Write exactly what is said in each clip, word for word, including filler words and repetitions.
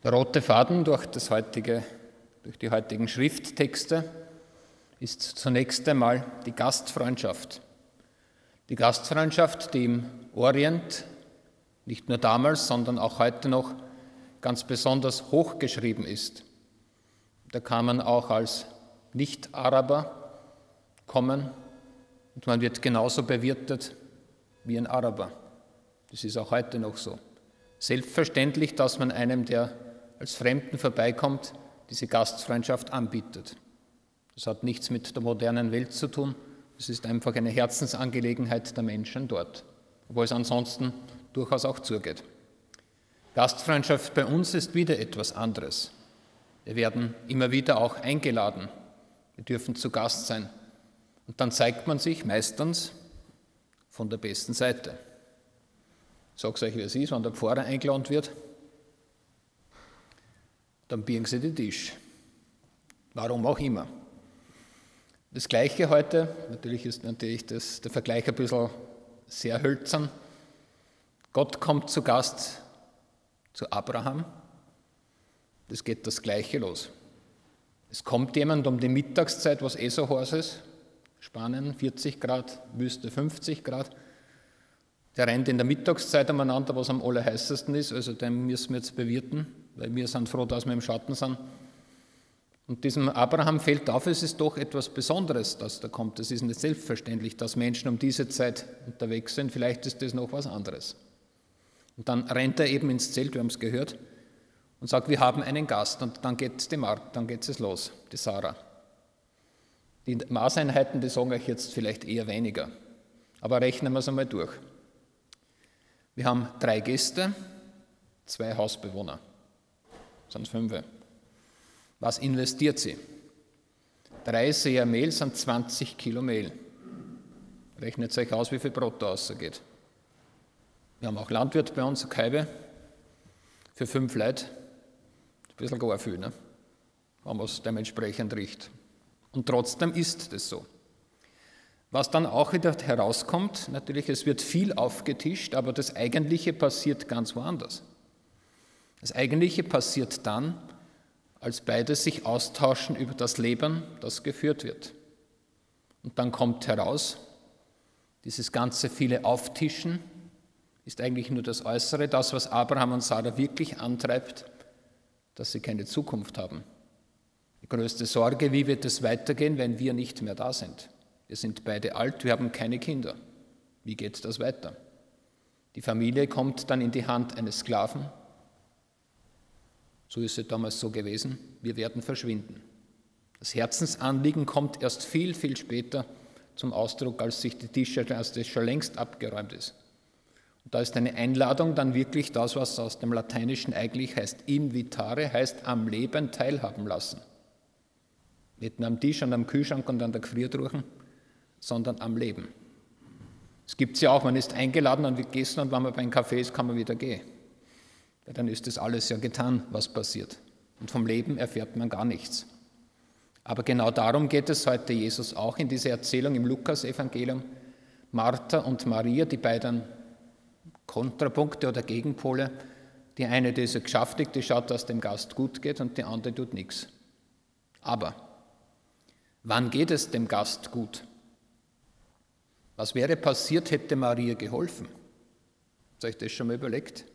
Der rote Faden durch, das heutige, durch die heutigen Schrifttexte ist zunächst einmal die Gastfreundschaft. Die Gastfreundschaft, die im Orient nicht nur damals, sondern auch heute noch ganz besonders hochgeschrieben ist. Da kann man auch als Nicht-Araber kommen und man wird genauso bewirtet wie ein Araber. Das ist auch heute noch so. Selbstverständlich, dass man einem, der als Fremden vorbeikommt, diese Gastfreundschaft anbietet. Das hat nichts mit der modernen Welt zu tun, es ist einfach eine Herzensangelegenheit der Menschen dort, obwohl es ansonsten durchaus auch zugeht. Gastfreundschaft bei uns ist wieder etwas anderes. Wir werden immer wieder auch eingeladen, wir dürfen zu Gast sein. Und dann zeigt man sich meistens von der besten Seite. Ich sage es euch, wie es ist, wenn der Pfarrer eingeladen wird, dann biegen sie den Tisch. Warum auch immer. Das Gleiche heute, natürlich ist natürlich das, der Vergleich ein bisschen sehr hölzern. Gott kommt zu Gast zu Abraham. Das geht das Gleiche los. Es kommt jemand um die Mittagszeit, was eh so heiß ist, Spanien vierzig Grad, Wüste fünfzig Grad. Der rennt in der Mittagszeit umeinander, was am allerheißesten ist, also den müssen wir jetzt bewirten, weil wir sind froh, dass wir im Schatten sind. Und diesem Abraham fällt auf, es ist doch etwas Besonderes, dass da kommt. Es ist nicht selbstverständlich, dass Menschen um diese Zeit unterwegs sind, vielleicht ist das noch was anderes. Und dann rennt er eben ins Zelt, wir haben es gehört, und sagt, wir haben einen Gast. Und dann geht die Markt, dann geht es los, die Sarah. Die Maßeinheiten, die sagen euch jetzt vielleicht eher weniger, aber rechnen wir es einmal durch. Wir haben drei Gäste, zwei Hausbewohner, das sind fünf. Was investiert sie? Drei Seher Mehl sind zwanzig Kilo Mehl. Rechnet euch aus, wie viel Brutto ausgeht. Wir haben auch Landwirt bei uns, eine Kaibe, für fünf Leute. Ein bisschen gar viel, ne? Wenn man es dementsprechend riecht. Und trotzdem ist das so. Was dann auch wieder herauskommt, natürlich, es wird viel aufgetischt, aber das Eigentliche passiert ganz woanders. Das Eigentliche passiert dann, als beide sich austauschen über das Leben, das geführt wird. Und dann kommt heraus, dieses ganze viele Auftischen ist eigentlich nur das Äußere, das, was Abraham und Sarah wirklich antreibt, dass sie keine Zukunft haben. Die größte Sorge, wie wird es weitergehen, wenn wir nicht mehr da sind? Wir sind beide alt, wir haben keine Kinder. Wie geht das weiter? Die Familie kommt dann in die Hand eines Sklaven. So ist es damals so gewesen. Wir werden verschwinden. Das Herzensanliegen kommt erst viel, viel später zum Ausdruck, als sich die Tische, als das schon längst abgeräumt ist. Und da ist eine Einladung dann wirklich das, was aus dem Lateinischen eigentlich heißt, invitare, heißt am Leben teilhaben lassen. Nicht nur am Tisch und am Kühlschrank und an der Gefriertruhe, sondern am Leben. Es gibt es ja auch, man ist eingeladen und wird gegessen und wenn man beim Kaffee ist, kann man wieder gehen. Ja, dann ist das alles ja getan, was passiert. Und vom Leben erfährt man gar nichts. Aber genau darum geht es heute Jesus auch in dieser Erzählung im Lukas-Evangelium. Martha und Maria, die beiden Kontrapunkte oder Gegenpole. Die eine, die ist geschäftig, die schaut, dass dem Gast gut geht und die andere tut nichts. Aber wann geht es dem Gast gut? Was wäre passiert, hätte Maria geholfen? Habt ihr euch das schon mal überlegt?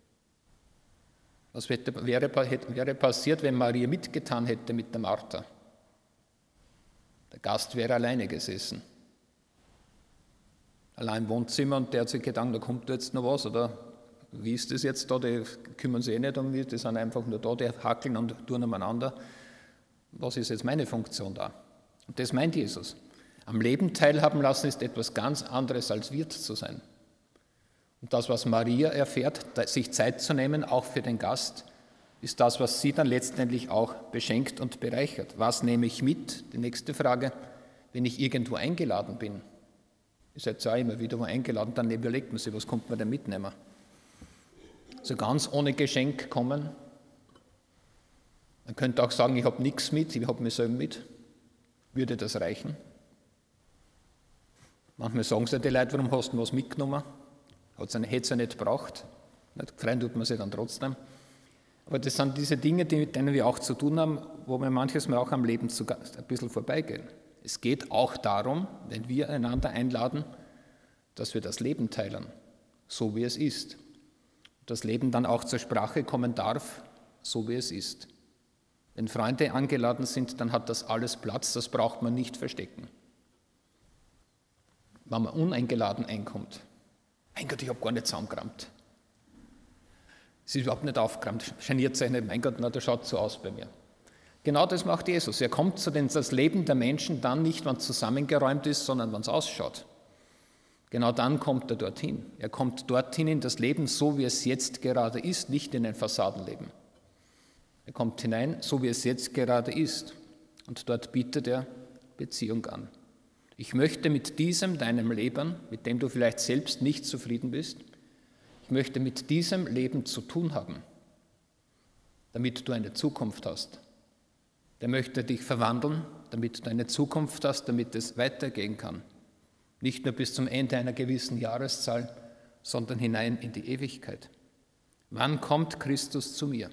Was wäre, wäre passiert, wenn Maria mitgetan hätte mit der Martha? Der Gast wäre alleine gesessen. Allein im Wohnzimmer und der hat sich gedacht, da kommt jetzt noch was, oder wie ist das jetzt da? Die kümmern sich eh nicht um mich, die sind einfach nur da, die hackeln und tun umeinander. Was ist jetzt meine Funktion da? Und das meint Jesus. Am Leben teilhaben lassen ist etwas ganz anderes als Wirt zu sein. Und das, was Maria erfährt, sich Zeit zu nehmen, auch für den Gast, ist das, was sie dann letztendlich auch beschenkt und bereichert. Was nehme ich mit? Die nächste Frage, wenn ich irgendwo eingeladen bin. Ihr seid ja auch immer wieder wo eingeladen, dann überlegt man sich, was kommt man denn mitnehmen? So ganz ohne Geschenk kommen. Man könnte auch sagen, ich habe nichts mit, ich habe mich selber mit. Würde das reichen? Manchmal sagen sie die Leute, warum hast du was mitgenommen? Hätte es ja nicht gebraucht. Gefreien tut man sich dann trotzdem. Aber das sind diese Dinge, die, mit denen wir auch zu tun haben, wo wir manches Mal auch am Leben sogar ein bisschen vorbeigehen. Es geht auch darum, wenn wir einander einladen, dass wir das Leben teilen, so wie es ist. Das Leben dann auch zur Sprache kommen darf, so wie es ist. Wenn Freunde angeladen sind, dann hat das alles Platz, das braucht man nicht verstecken. Wenn man uneingeladen einkommt, mein Gott, ich habe gar nicht zusammengerammt. Es ist überhaupt nicht aufgerammt, geniert sich nicht, mein Gott, na, das schaut so aus bei mir. Genau das macht Jesus. Er kommt zu den, das Leben der Menschen dann nicht, wenn es zusammengeräumt ist, sondern wenn es ausschaut. Genau dann kommt er dorthin. Er kommt dorthin in das Leben, so wie es jetzt gerade ist, nicht in ein Fassadenleben. Er kommt hinein, so wie es jetzt gerade ist. Und dort bietet er Beziehung an. Ich möchte mit diesem deinem Leben, mit dem du vielleicht selbst nicht zufrieden bist, ich möchte mit diesem Leben zu tun haben, damit du eine Zukunft hast. Der möchte dich verwandeln, damit du eine Zukunft hast, damit es weitergehen kann. Nicht nur bis zum Ende einer gewissen Jahreszahl, sondern hinein in die Ewigkeit. Wann kommt Christus zu mir?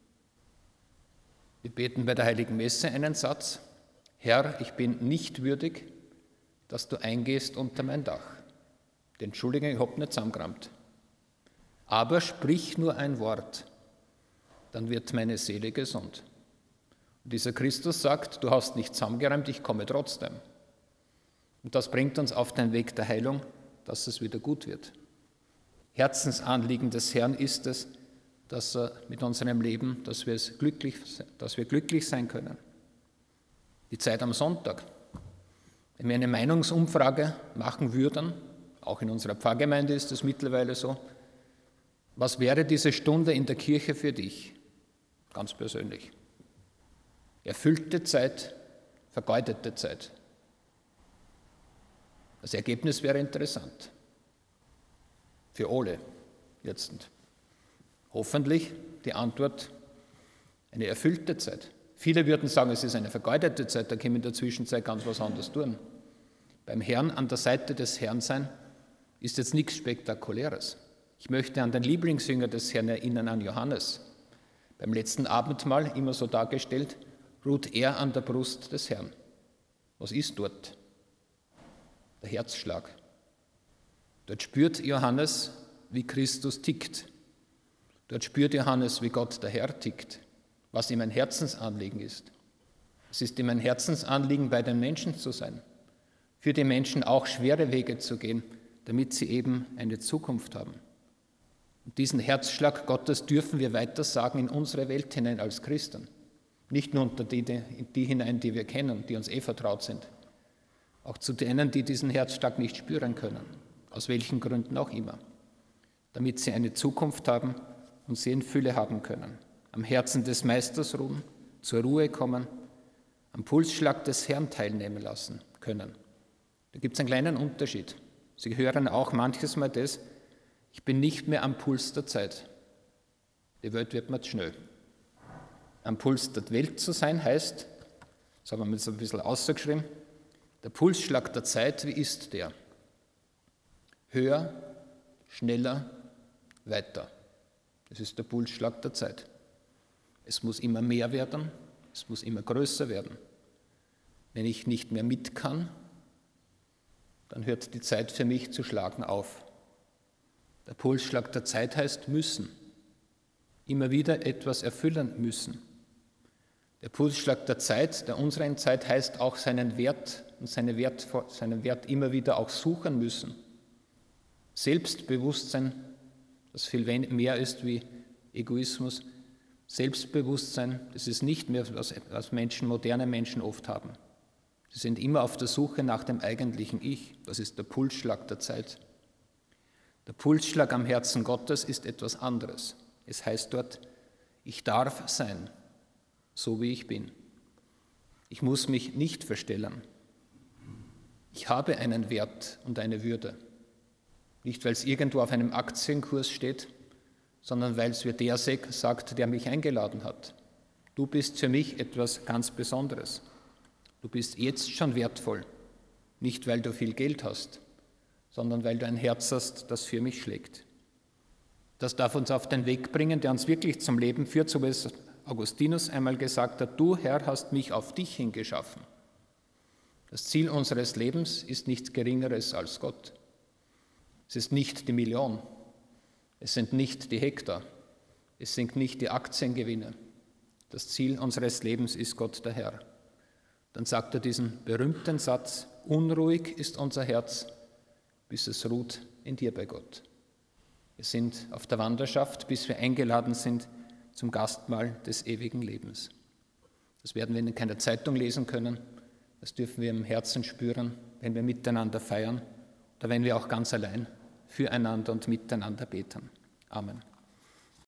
Wir beten bei der Heiligen Messe einen Satz: Herr, ich bin nicht würdig, dass du eingehst unter mein Dach. Die Entschuldigung, ich habe nicht zusammengerammt. Aber sprich nur ein Wort, dann wird meine Seele gesund. Und dieser Christus sagt, du hast nicht zusammengeräumt, ich komme trotzdem. Und das bringt uns auf den Weg der Heilung, dass es wieder gut wird. Herzensanliegen des Herrn ist es, dass er mit unserem Leben, dass wir, es glücklich, dass wir glücklich sein können. Die Zeit am Sonntag. Wenn wir eine Meinungsumfrage machen würden, auch in unserer Pfarrgemeinde ist es mittlerweile so, was wäre diese Stunde in der Kirche für dich? Ganz persönlich. Erfüllte Zeit, vergeudete Zeit. Das Ergebnis wäre interessant. Für alle jetzt. Hoffentlich die Antwort eine erfüllte Zeit. Viele würden sagen, es ist eine vergeudete Zeit, da können wir in der Zwischenzeit ganz was anderes tun. Beim Herrn, an der Seite des Herrn sein, ist jetzt nichts Spektakuläres. Ich möchte an den Lieblingsjünger des Herrn erinnern, an Johannes. Beim letzten Abendmahl, immer so dargestellt, ruht er an der Brust des Herrn. Was ist dort? Der Herzschlag. Dort spürt Johannes, wie Christus tickt. Dort spürt Johannes, wie Gott der Herr tickt, was ihm ein Herzensanliegen ist. Es ist ihm ein Herzensanliegen, bei den Menschen zu sein, für die Menschen auch schwere Wege zu gehen, damit sie eben eine Zukunft haben. Und diesen Herzschlag Gottes dürfen wir weitersagen in unsere Welt hinein als Christen. Nicht nur unter die, die hinein, die wir kennen, die uns eh vertraut sind. Auch zu denen, die diesen Herzschlag nicht spüren können, aus welchen Gründen auch immer. Damit sie eine Zukunft haben und sie in Fülle haben können. Am Herzen des Meisters ruhen, zur Ruhe kommen, am Pulsschlag des Herrn teilnehmen lassen können. Da gibt es einen kleinen Unterschied. Sie hören auch manches Mal das, ich bin nicht mehr am Puls der Zeit. Die Welt wird mir zu schnell. Am Puls der Welt zu sein heißt, das haben wir jetzt ein bisschen ausgeschrieben, der Pulsschlag der Zeit, wie ist der? Höher, schneller, weiter. Das ist der Pulsschlag der Zeit. Es muss immer mehr werden, es muss immer größer werden. Wenn ich nicht mehr mit kann, dann hört die Zeit für mich zu schlagen auf. Der Pulsschlag der Zeit heißt müssen, immer wieder etwas erfüllen müssen. Der Pulsschlag der Zeit, der unseren Zeit, heißt auch seinen Wert und seine Wert, seinen Wert immer wieder auch suchen müssen. Selbstbewusstsein, das viel mehr ist wie Egoismus, Selbstbewusstsein, das ist nicht mehr, was, was Menschen, moderne Menschen oft haben. Sie sind immer auf der Suche nach dem eigentlichen Ich. Das ist der Pulsschlag der Zeit. Der Pulsschlag am Herzen Gottes ist etwas anderes. Es heißt dort, ich darf sein, so wie ich bin. Ich muss mich nicht verstellen. Ich habe einen Wert und eine Würde. Nicht, weil es irgendwo auf einem Aktienkurs steht, sondern weil es wie der sagt, der mich eingeladen hat. Du bist für mich etwas ganz Besonderes. Du bist jetzt schon wertvoll, nicht weil du viel Geld hast, sondern weil du ein Herz hast, das für mich schlägt. Das darf uns auf den Weg bringen, der uns wirklich zum Leben führt, so wie es Augustinus einmal gesagt hat: Du, Herr, hast mich auf dich hingeschaffen. Das Ziel unseres Lebens ist nichts Geringeres als Gott. Es ist nicht die Million, es sind nicht die Hektar, es sind nicht die Aktiengewinne. Das Ziel unseres Lebens ist Gott der Herr. Dann sagt er diesen berühmten Satz: Unruhig ist unser Herz, bis es ruht in dir bei Gott. Wir sind auf der Wanderschaft, bis wir eingeladen sind zum Gastmahl des ewigen Lebens. Das werden wir in keiner Zeitung lesen können, das dürfen wir im Herzen spüren, wenn wir miteinander feiern oder wenn wir auch ganz allein füreinander und miteinander beten. Amen.